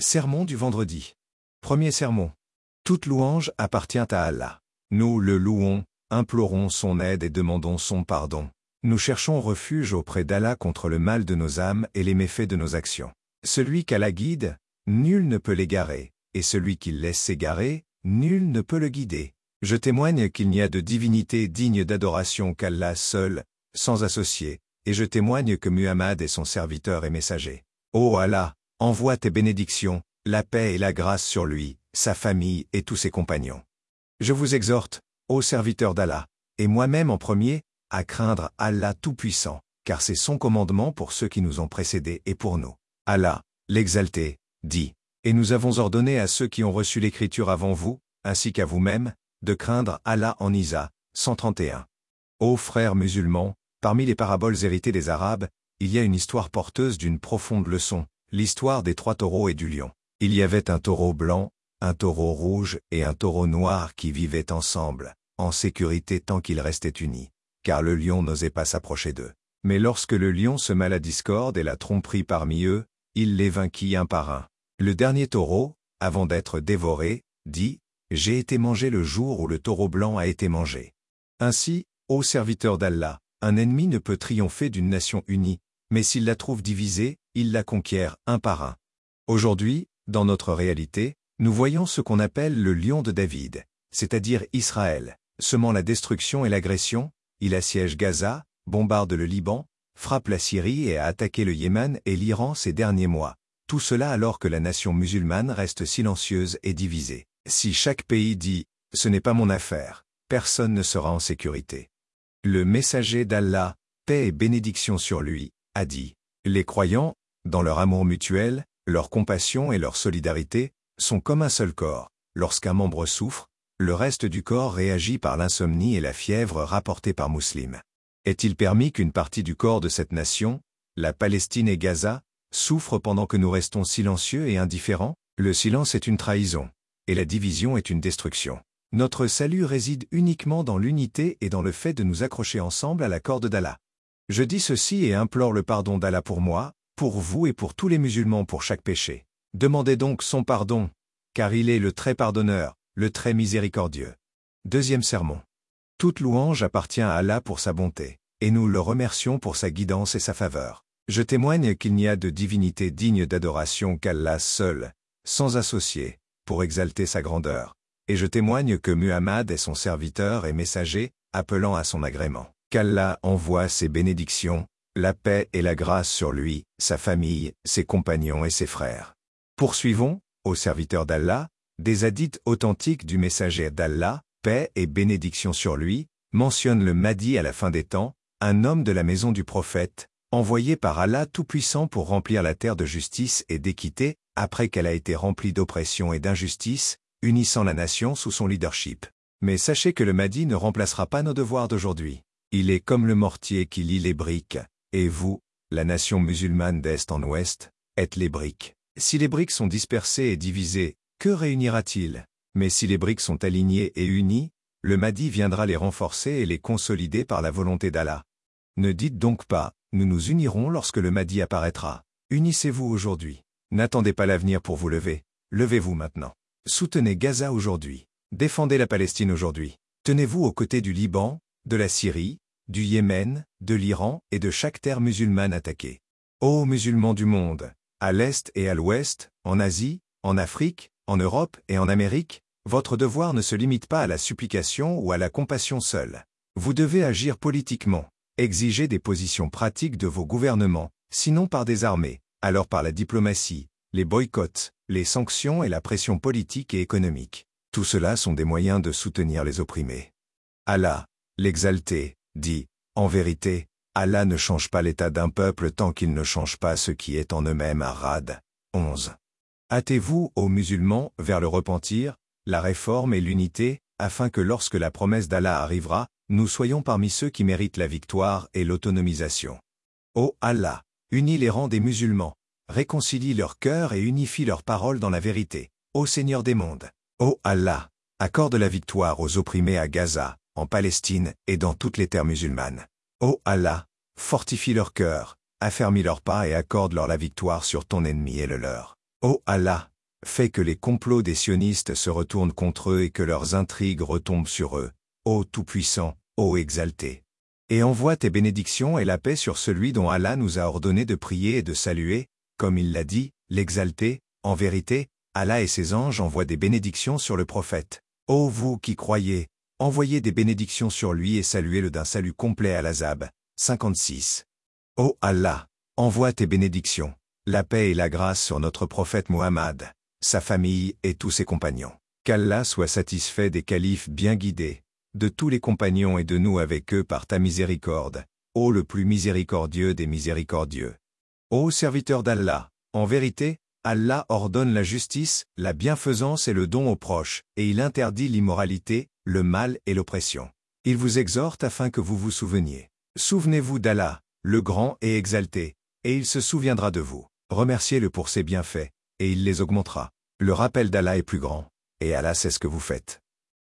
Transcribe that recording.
Sermon du vendredi. Premier sermon. Toute louange appartient à Allah. Nous le louons, implorons son aide et demandons son pardon. Nous cherchons refuge auprès d'Allah contre le mal de nos âmes et les méfaits de nos actions. Celui qu'Allah guide, nul ne peut l'égarer, et celui qu'il laisse s'égarer, nul ne peut le guider. Je témoigne qu'il n'y a de divinité digne d'adoration qu'Allah seul, sans associé, et je témoigne que Muhammad est son serviteur et messager. Ô Allah, envoie tes bénédictions, la paix et la grâce sur lui, sa famille et tous ses compagnons. Je vous exhorte, ô serviteurs d'Allah, et moi-même en premier, à craindre Allah Tout-Puissant, car c'est son commandement pour ceux qui nous ont précédés et pour nous. Allah, l'exalté, dit, et nous avons ordonné à ceux qui ont reçu l'écriture avant vous, ainsi qu'à vous-même, de craindre Allah en Isa, 131. Ô frères musulmans, parmi les paraboles héritées des Arabes, il y a une histoire porteuse d'une profonde leçon, l'histoire des 3 taureaux et du lion. Il y avait un taureau blanc, un taureau rouge et un taureau noir qui vivaient ensemble, en sécurité tant qu'ils restaient unis, car le lion n'osait pas s'approcher d'eux. Mais lorsque le lion sema la discorde et la tromperie parmi eux, il les vainquit un par un. Le dernier taureau, avant d'être dévoré, dit « J'ai été mangé le jour où le taureau blanc a été mangé ». Ainsi, ô serviteur d'Allah, un ennemi ne peut triompher d'une nation unie, mais s'il la trouve divisée, il la conquiert un par un. Aujourd'hui, dans notre réalité, nous voyons ce qu'on appelle le lion de David, c'est-à-dire Israël, semant la destruction et l'agression, il assiège Gaza, bombarde le Liban, frappe la Syrie et a attaqué le Yémen et l'Iran ces derniers mois. Tout cela alors que la nation musulmane reste silencieuse et divisée. Si chaque pays dit « ce n'est pas mon affaire », personne ne sera en sécurité. Le messager d'Allah, paix et bénédiction sur lui, a dit « Les croyants, dans leur amour mutuel, leur compassion et leur solidarité, sont comme un seul corps. Lorsqu'un membre souffre, le reste du corps réagit par l'insomnie et la fièvre rapportée par Muslim. Est-il permis qu'une partie du corps de cette nation, la Palestine et Gaza, souffre pendant que nous restons silencieux et indifférents? Le silence est une trahison, et la division est une destruction. Notre salut réside uniquement dans l'unité et dans le fait de nous accrocher ensemble à la corde d'Allah. Je dis ceci et implore le pardon d'Allah pour moi, pour vous et pour tous les musulmans pour chaque péché. Demandez donc son pardon, car il est le très pardonneur, le très miséricordieux. Deuxième sermon. Toute louange appartient à Allah pour sa bonté, et nous le remercions pour sa guidance et sa faveur. Je témoigne qu'il n'y a de divinité digne d'adoration qu'Allah seul, sans associé, pour exalter sa grandeur. Et je témoigne que Muhammad est son serviteur et messager, appelant à son agrément. Qu'Allah envoie ses bénédictions, la paix et la grâce sur lui, sa famille, ses compagnons et ses frères. Poursuivons, ô serviteurs d'Allah, des hadiths authentiques du messager d'Allah, paix et bénédiction sur lui, mentionne le Mahdi à la fin des temps, un homme de la maison du prophète, envoyé par Allah Tout-Puissant pour remplir la terre de justice et d'équité, après qu'elle a été remplie d'oppression et d'injustice, unissant la nation sous son leadership. Mais sachez que le Mahdi ne remplacera pas nos devoirs d'aujourd'hui. Il est comme le mortier qui lie les briques, et vous, la nation musulmane d'Est en Ouest, êtes les briques. Si les briques sont dispersées et divisées, que réunira-t-il? Mais si les briques sont alignées et unies, le Mahdi viendra les renforcer et les consolider par la volonté d'Allah. Ne dites donc pas, nous nous unirons lorsque le Mahdi apparaîtra. Unissez-vous aujourd'hui. N'attendez pas l'avenir pour vous lever. Levez-vous maintenant. Soutenez Gaza aujourd'hui. Défendez la Palestine aujourd'hui. Tenez-vous aux côtés du Liban, de la Syrie, du Yémen, de l'Iran et de chaque terre musulmane attaquée. Ô musulmans du monde, à l'Est et à l'Ouest, en Asie, en Afrique, en Europe et en Amérique, votre devoir ne se limite pas à la supplication ou à la compassion seule. Vous devez agir politiquement, exiger des positions pratiques de vos gouvernements, sinon par des armées, alors par la diplomatie, les boycotts, les sanctions et la pression politique et économique. Tout cela sont des moyens de soutenir les opprimés. Allah, l'exalté, dit, en vérité, Allah ne change pas l'état d'un peuple tant qu'il ne change pas ce qui est en eux-mêmes. Rad 11. Hâtez-vous, ô musulmans, vers le repentir, la réforme et l'unité, afin que lorsque la promesse d'Allah arrivera, nous soyons parmi ceux qui méritent la victoire et l'autonomisation. Ô Allah, unis les rangs des musulmans, réconcilie leurs cœurs et unifie leurs paroles dans la vérité. Ô Seigneur des mondes, ô Allah, accorde la victoire aux opprimés à Gaza, en Palestine et dans toutes les terres musulmanes. Ô Allah, fortifie leur cœur, affermis leurs pas et accorde-leur la victoire sur ton ennemi et le leur. Ô Allah, Fais que les complots des sionistes se retournent contre eux et que leurs intrigues retombent sur eux, ô Tout-Puissant, ô Exalté. Et envoie tes bénédictions et la paix sur celui dont Allah nous a ordonné de prier et de saluer, comme il l'a dit, l'Exalté, en vérité, Allah et ses anges envoient des bénédictions sur le prophète. Ô vous qui croyez, envoyez des bénédictions sur lui et saluez-le d'un salut complet à l'Azab. 56. Ô Allah, envoie tes bénédictions, la paix et la grâce sur notre prophète Muhammad, sa famille et tous ses compagnons. Qu'Allah soit satisfait des califes bien guidés, de tous les compagnons et de nous avec eux par ta miséricorde, ô le plus miséricordieux des miséricordieux. Ô serviteur d'Allah, en vérité, Allah ordonne la justice, la bienfaisance et le don aux proches, et il interdit l'immoralité, le mal et l'oppression. Il vous exhorte afin que vous vous souveniez. Souvenez-vous d'Allah, le grand et exalté, et il se souviendra de vous. Remerciez-le pour ses bienfaits, et il les augmentera. Le rappel d'Allah est plus grand, et Allah sait ce que vous faites.